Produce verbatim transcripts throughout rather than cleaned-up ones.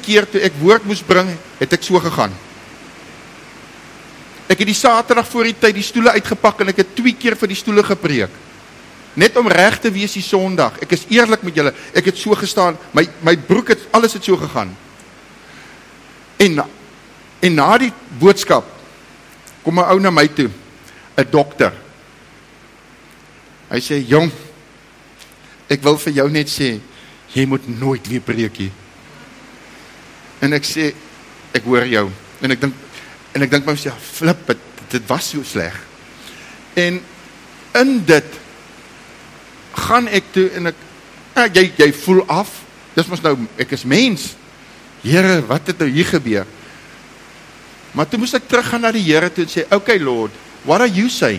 keer toe ek woord moes bring, het ek so gegaan. Ek het die Saterdag voor die tyd die stoele uitgepak en ek het twee keer vir die stoele gepreek. Net om reg te wees die Sondag. Ek is eerlik met julle, ek het so gestaan, my, my broek het, alles het so gegaan. En, en na die boodskap, kom 'n ou na my toe, 'n dokter. Hy sê, jong, ek wil vir jou net sê, jy moet nooit weer preek nie. En ek sê, ek hoor jou. En ek dink, en ek dink my sê, flip, dit, dit was so sleg. En in dit, gaan ek toe, en ek, eh, jy, jy voel af, dis mos nou, ek is mens. Here, wat het nou hier gebeur? Maar toe moes ek teruggaan na die Here toe en sê, okay Lord, what are you saying?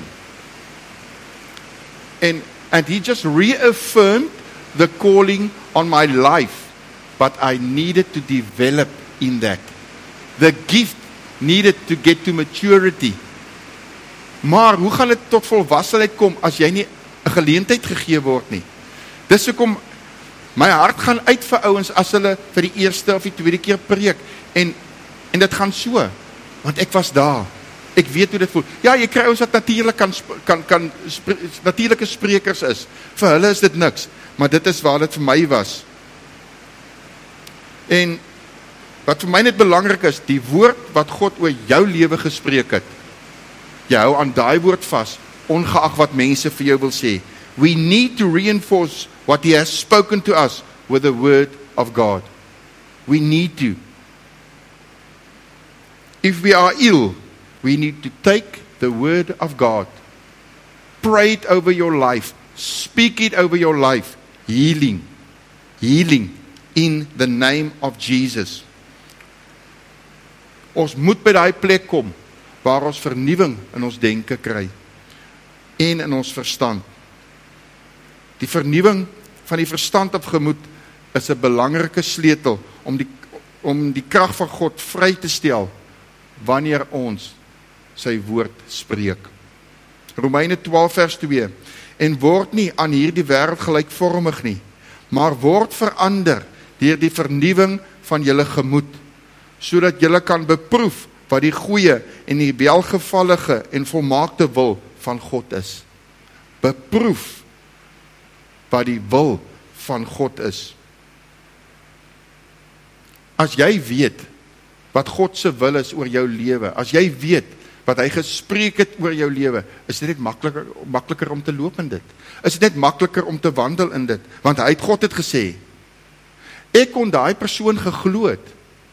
And, and he just reaffirmed the calling on my life, but I needed to develop in that. The gift needed to get to maturity. Maar hoe gaan dit tot volwassenheid kom as jy nie 'n geleentheid gegee word nie? Dis hoekom my hart gaan uit vir ouens as hulle vir die eerste of die tweede keer preek en en dit gaan so, want ek was daar. Ek weet hoe dit voel. Ja, jy kry ons wat natuurlik kan kan kan spre, natuurlike sprekers is. Vir hulle is dit niks, maar dit is waar dit vir my was. En wat vir my net belangrik is, die woord wat God oor jou lewe gespreek het. Jy hou aan daai woord vas, ongeag wat mense vir jou wil sê. We need to reinforce what he has spoken to us with the word of God. We need to. If we are ill, we need to take the word of God. Pray it over your life. Speak it over your life. Healing. Healing in the name of Jesus. Ons moet by daai plek kom waar ons vernuwing in ons denke kry en in ons verstand. Die vernuwing van die verstand op gemoed is 'n belangrike sleutel om die om die krag van God vry te stel wanneer ons sy woord spreek. Romeine twaalf vers twee. En word nie aan hierdie wêreld gelykvormig nie, maar word verander deur die vernuwing van julle gemoed, sodat julle kan beproef wat die goeie en die welgevallige en volmaakte wil van God is. Beproef wat die wil van God is. As jy weet wat God se wil is oor jou lewe, as jy weet wat hy gespreek het oor jou lewe, is dit net makliker, makliker om te loop in dit. Is dit net makliker om te wandel in dit, want hy het God het gesê. Ek kon daai persoon geglo het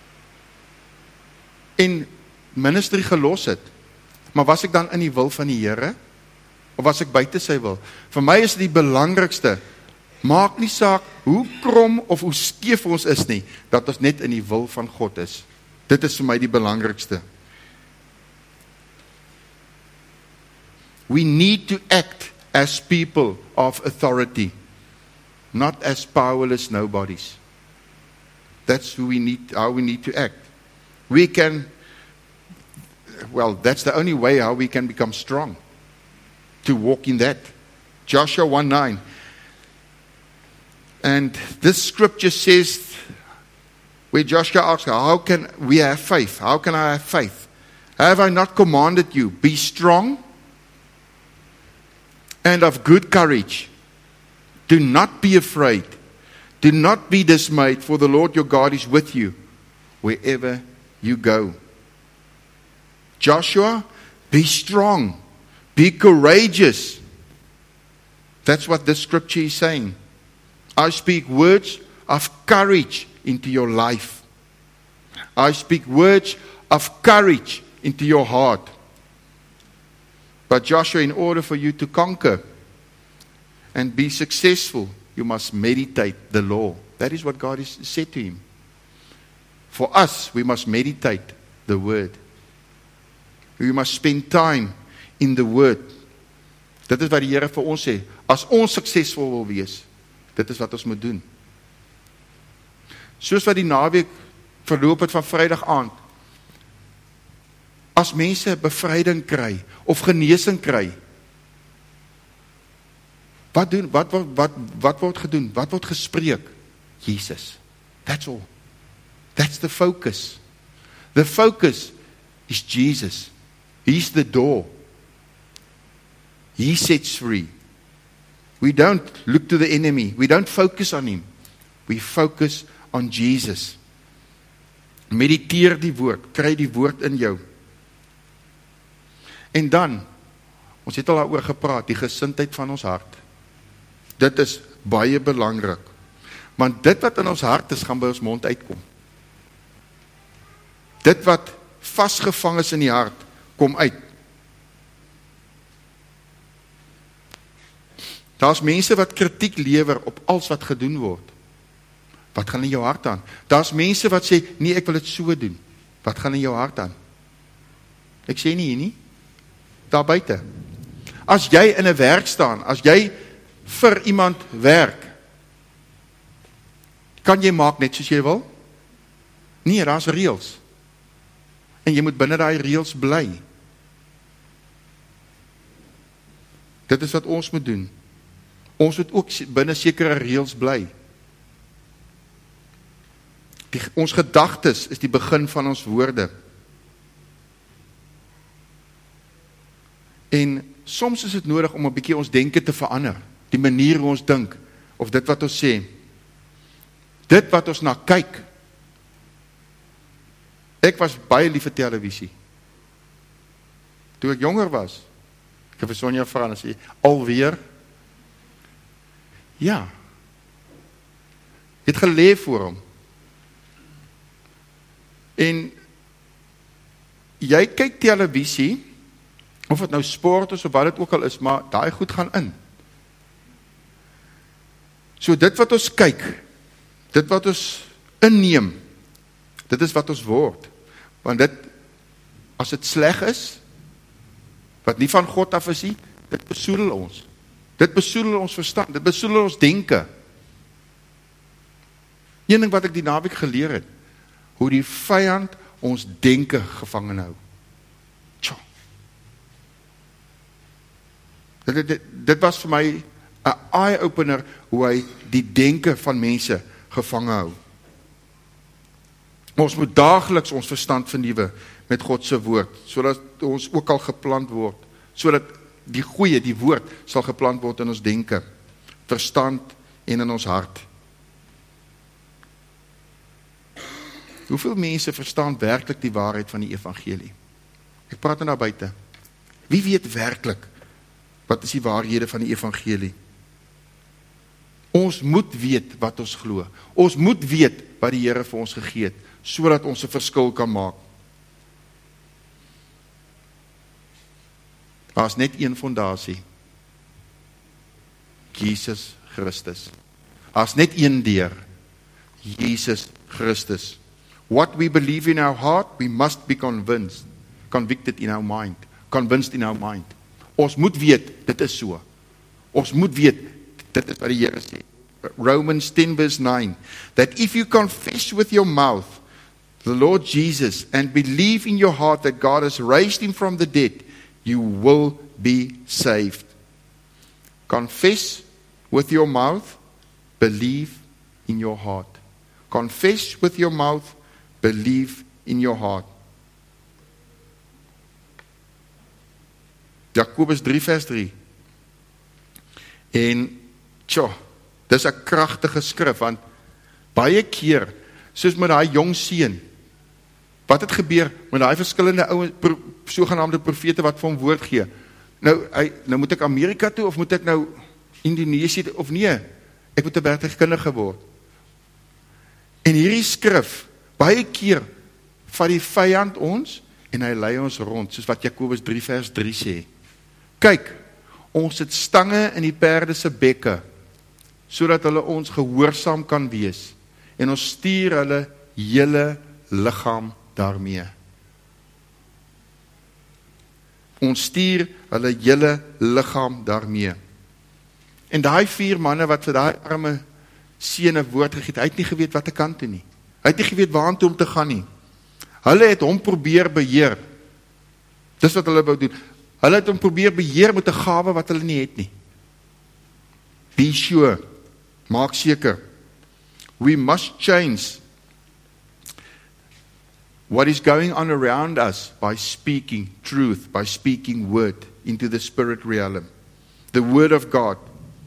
en ministry gelos het, maar was ek dan in die wil van die Here? Of was ek buite sy wil? Vir my is dit die belangrikste, maak nie saak hoe krom of hoe skeef ons is nie, dat ons net in die wil van God is. Dit is vir my die belangrikste. We need to act as people of authority, not as powerless nobodies. That's who we need, how we need to act. We can, well, that's the only way how we can become strong, to walk in that. Joshua one nine. And this scripture says, where Joshua asks, how can we have faith? How can I have faith? Have I not commanded you? Be strong and of good courage. Do not be afraid. Do not be dismayed, for the Lord your God is with you wherever you go. Joshua, be strong. Be courageous. That's what this scripture is saying. I speak words of courage into your life. I speak words of courage into your heart. But Joshua, in order for you to conquer and be successful, you must meditate the law. That is what God has said to him. For us, we must meditate the word. We must spend time in the word. Dit is wat die Here vir ons sê. As ons suksesvol wil wees, dit is wat ons moet doen. Soos wat die naweek verloop het van Vrydag aand. As mense bevryding kry of genesing kry, wat doen wat wat wat wat word gedoen? Wat word gespreek? Jesus. That's all. That's the focus. The focus is Jesus. He's the door. He sets free. We don't look to the enemy. We don't focus on him. We focus on Jesus. Mediteer die woord. Kry die woord in jou. En dan, ons het al daaroor gepraat, die gesindheid van ons hart. Dit is baie belangrik. Want dit wat in ons hart is, gaan by ons mond uitkom. Dit wat vasgevang is in die hart, kom uit. Daar's mense wat kritiek lewer op alles wat gedoen word. Wat gaan in jou hart aan? Daar's mense wat sê, nee, ek wil dit so doen. Wat gaan in jou hart aan? Ek sê nie hier nie. Daar buite. As jy in 'n werk staan, as jy vir iemand werk, kan jy maak net soos jy wil? Nee, daar's reëls. En jy moet binne daai reëls bly. Dit is wat ons moet doen. Ons moet ook binne sekere reëls bly. Die, ons gedagtes is die begin van ons woorde. En soms is dit nodig om 'n bietjie ons denke te verander. Die manier hoe ons dink, of dit wat ons sê. Dit wat ons na kyk. Ek was baie lief vir televisie. Toe ek jonger was, ek het vir Sonja vra en sê, alweer? Ja. Het geleef voor hom. En jy kyk televisie, of het nou sport is, of wat het ook al is, maar daai goed gaan in. So dit wat ons kyk, dit wat ons inneem, dit is wat ons word. Want dit, as dit sleg is, wat nie van God af is nie, dit besoedel ons. Dit besoedel ons verstand, dit besoedel ons denke. Een ding wat ek die naweek geleer het, hoe die vyand ons denke gevangen hou. Tjo. Dit, dit, dit was vir my 'n eye-opener, hoe hy die denke van mense gevangen hou. Ons moet daagliks ons verstand vernuwe met God se woord, sodat ons ook al geplant word, sodat die goeie, die woord, sal geplant word in ons denke, verstand en in ons hart. Hoeveel mense verstaan werklik die waarheid van die evangelie? Ek praat nou buite. Wie weet werklik, wat is die waarhede van die evangelie? Ons moet weet wat ons glo. Ons moet weet wat die Here vir ons gegee het, sodat ons 'n verskil kan maak. Daar is net een fondasie. Jesus Christus. Daar is net een deur. Jesus Christus. What we believe in our heart, we must be convinced. Convicted in our mind. Convinced in our mind. Ons moet weet, dit is so. Ons moet weet, dit is wat die Here sê. Romans ten verse nine. That if you confess with your mouth the Lord Jesus and believe in your heart that God has raised him from the dead, you will be saved. Confess with your mouth, believe in your heart. Confess with your mouth, believe in your heart. Jakobus drie vers drie. En, tjo, dis 'n kragtige skrif, want baie keer, soos met daai jong seun, wat het gebeur met daai verskillende ouens, pro, sogenaamde profete wat vir hom woord gee? Nou, hy, nou moet ek Amerika toe, of moet ek nou Indonesië, of nee, ek moet 'n werktuigkundige word. En hierdie skrif, baie keer, vat die vyand ons, en hy lei ons rond, soos wat Jakobus drie vers drie sê. Kyk, ons het stange in die perde se bekke, sodat hulle ons gehoorsaam kan wees, en ons stuur hulle hele liggaam daarmee. Ons stuur hulle hele liggaam daarmee. En daai vier manne wat vir daai arme seun 'n woord gegee het, hy het nie geweet wat te kant toe nie. Hy het nie geweet waartoe om te gaan nie. Hulle het hom probeer beheer. Dis wat hulle wou doen. Hulle het hom probeer beheer met 'n gawe wat hulle nie het nie. Be sure, maak seker. We must change what is going on around us by speaking truth, by speaking word into the spirit realm. The word of God.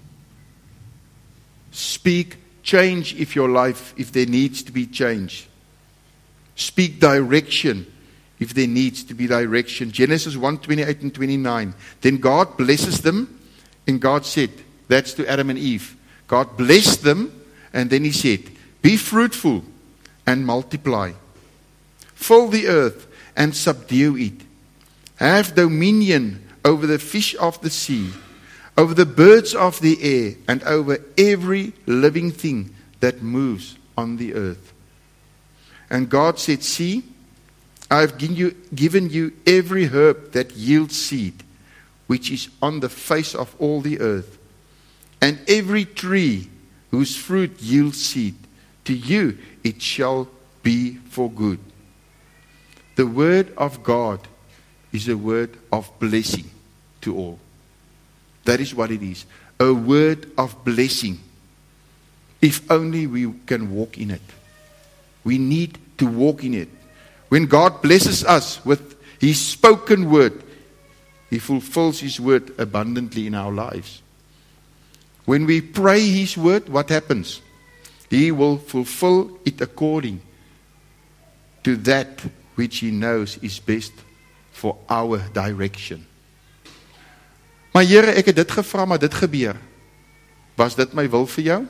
Speak change if your life, if there needs to be change. Speak direction if there needs to be direction. Genesis one, twenty-eight and twenty-nine. Then God blesses them, and God said, that's to Adam and Eve. God blessed them, and then he said, be fruitful and multiply. Fill the earth and subdue it. Have dominion over the fish of the sea, over the birds of the air, and over every living thing that moves on the earth. And God said, see, I have given you, given you every herb that yields seed, which is on the face of all the earth, and every tree whose fruit yields seed. To you it shall be for good. The word of God is a word of blessing to all. That is what it is. A word of blessing. If only we can walk in it. We need to walk in it. When God blesses us with His spoken word, He fulfills His word abundantly in our lives. When we pray His word, what happens? He will fulfill it according to that which He knows is best for our direction. Maar Here, ek het dit gevra, maar dit gebeur. Was dit my wil vir jou?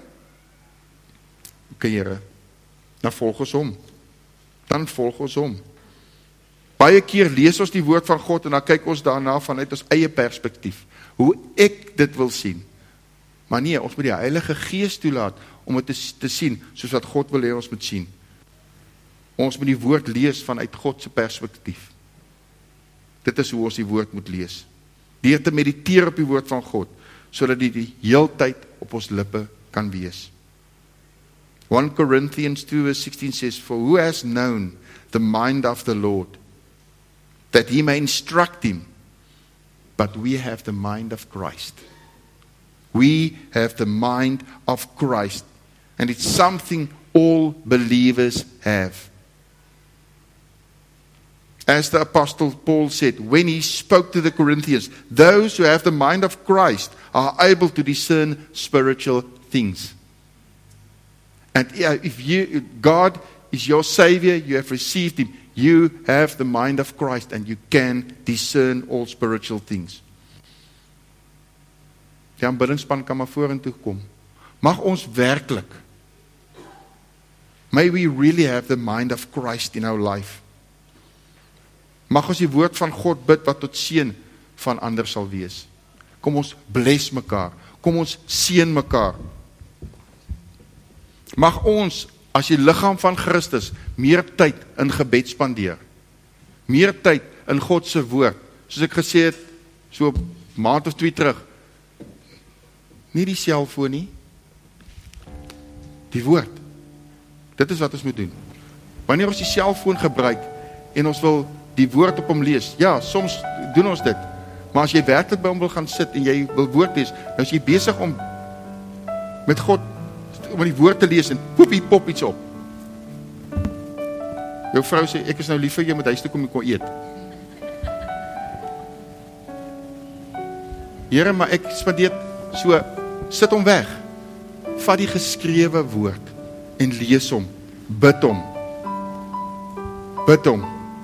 Ok, Here, dan volg ons hom. Dan volg ons hom. Baie keer lees ons die woord van God en dan kyk ons daarna vanuit ons eie perspektief. Hoe ek dit wil sien. Maar nee, ons moet die Heilige Gees toelaat om het te, te sien soos wat God wil hê ons moet sien. Ons moet die woord lees vanuit God se perspektief. Dit is hoe ons die woord moet lees. Deur te mediteer op die woord van God, sodat die die heeltyd op ons lippe kan wees. First Corinthians two verse sixteen says, for who has known the mind of the Lord, that he may instruct him, but we have the mind of Christ. We have the mind of Christ, and it's something all believers have. As the Apostle Paul said, when he spoke to the Corinthians, those who have the mind of Christ are able to discern spiritual things. And if you, God is your Savior, you have received Him, you have the mind of Christ and you can discern all spiritual things. Die aanbiddingspan kan maar vorentoe kom. Mag ons werklik, may we really have the mind of Christ in our life. Mag ons die woord van God bid wat tot seën van ander sal wees. Kom ons bless mekaar. Kom ons seën mekaar. Mag ons as die liggaam van Christus meer tyd in gebed spandeer. Meer tyd in God se woord. Soos ek gesê het, so 'n maand of twee terug. Nie die selfoon nie. Die woord. Dit is wat ons moet doen. Wanneer ons die selfoon gebruik en ons wil die woord op hom lees. Ja, soms doen ons dit. Maar as jy werklik by hom wil gaan sit en jy wil woord lees, nou is jy besig om met God om die woord te lees en poepie pop iets op. Jou vrou sê, ek is nou lief vir jou, moet huis toe kom en kon eet. Here, maar ek spandeer so, sit hom weg. Vat die geskrewe woord en lees hom. Bid hom. Bid hom.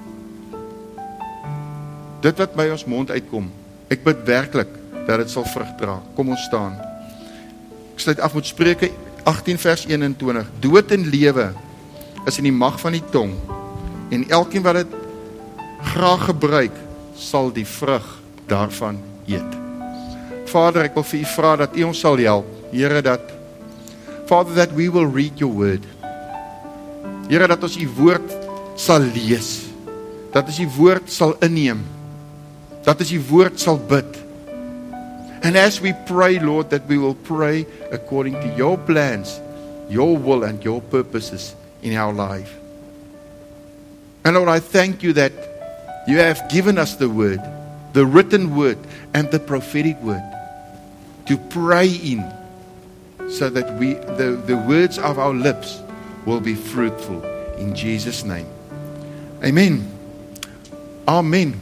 Dit wat by ons mond uitkom, ek bid werklik dat dit sal vrug dra. Kom ons staan. Ek sluit af met Spreuke agttien vers eenentwintig. Dood en lewe is in die mag van die tong, en elkeen wat dit graag gebruik, sal die vrug daarvan eet. Vader, ek wil vir U vra dat U ons sal help. Here, dat Father, that we will read your word. Here, dat ons U woord sal lees. Dat ons U woord sal inneem. Dat ons U woord sal bid. And as we pray, Lord, that we will pray according to your plans, your will and your purposes in our life. And Lord, I thank you that you have given us the word, the written word and the prophetic word to pray in, so that we, the, the words of our lips will be fruitful in Jesus' name. Amen. Amen.